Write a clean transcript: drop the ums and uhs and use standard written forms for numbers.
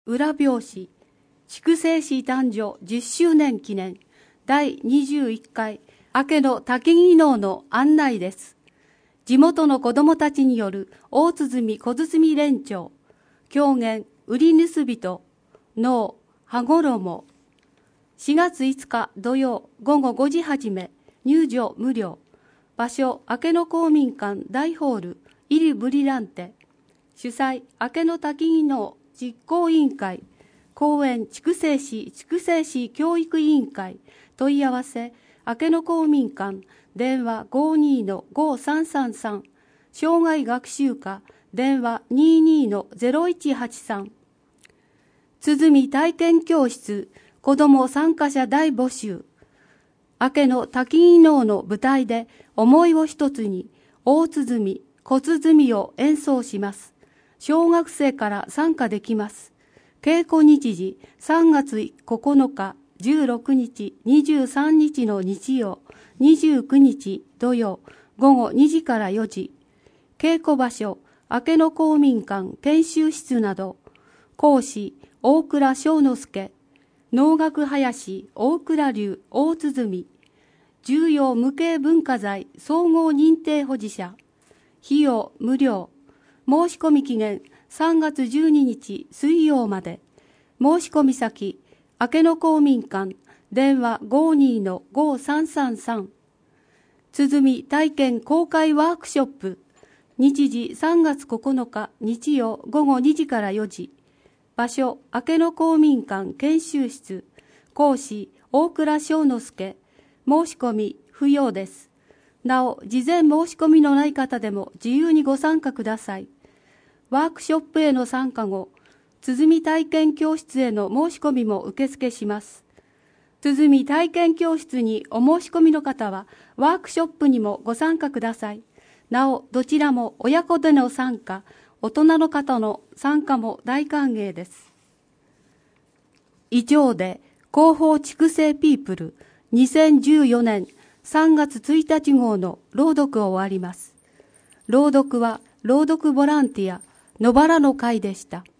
裏表紙、筑西市誕生10周年記念第21回明けの滝技能の案内です。地元の子どもたちによる大鼓小鼓連長、狂言売り盗人、能羽衣。4月5日土曜午後5時始め、入場無料。場所、明けの公民館大ホール、イリブリランテ。主催、明けの滝技能実行委員会、公園筑西市教育委員会。問い合わせ、明けの公民館、電話 52-5333、障害学習課、電話 22-0183。鼓体験教室、子ども参加者大募集。明けの滝技能の舞台で思いを一つに、大鼓、小鼓を演奏します。小学生から参加できます。稽古日時、3月9日、16日、23日の日曜、29日土曜、午後2時から4時。稽古場所、明けの公民館研修室など。講師、大倉正之助。能楽林、大倉流、大鼓。重要無形文化財総合認定保持者。費用無料。申し込み期限3月12日水曜まで。申し込み先、明けの公民館、電話 52-5333。鼓体験公開ワークショップ。日時3月9日日曜午後2時から4時。場所、明けの公民館研修室。講師、大倉正之助。申し込み不要です。なお、事前申し込みのない方でも自由にご参加ください。ワークショップへの参加後、鼓体験教室への申し込みも受付します。鼓体験教室にお申し込みの方は、ワークショップにもご参加ください。なお、どちらも親子での参加、大人の方の参加も大歓迎です。以上で、広報筑西ピープル2014年3月1日号の朗読を終わります。朗読は朗読ボランティア野原の会でした。